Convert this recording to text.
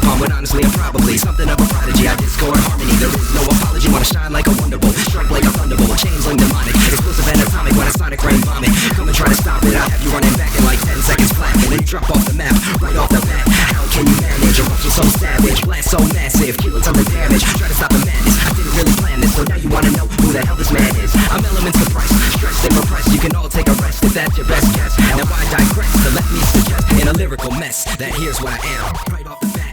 upon, but honestly I'm probably something of a prodigy. I discord harmony, there is no apology. Wanna shine like a wonderbolt, strike like a thunderbolt, changeling demonic, explosive and atomic. When a sonic rain vomit, come and try to stop it. I'll have you running back in like 10 seconds flat, and then you drop off the map right off the bat. How can you manage? Eruption so savage, blast so massive, kill a ton of damage. Try to stop the madness, I didn't really plan this, so now you wanna know who the hell this man is. I'm elements of price, stressed and repressed. You can all take a rest if that's your best guess. Now I digress to let me suggest in a lyrical mess that here's what I am. Right off the bat.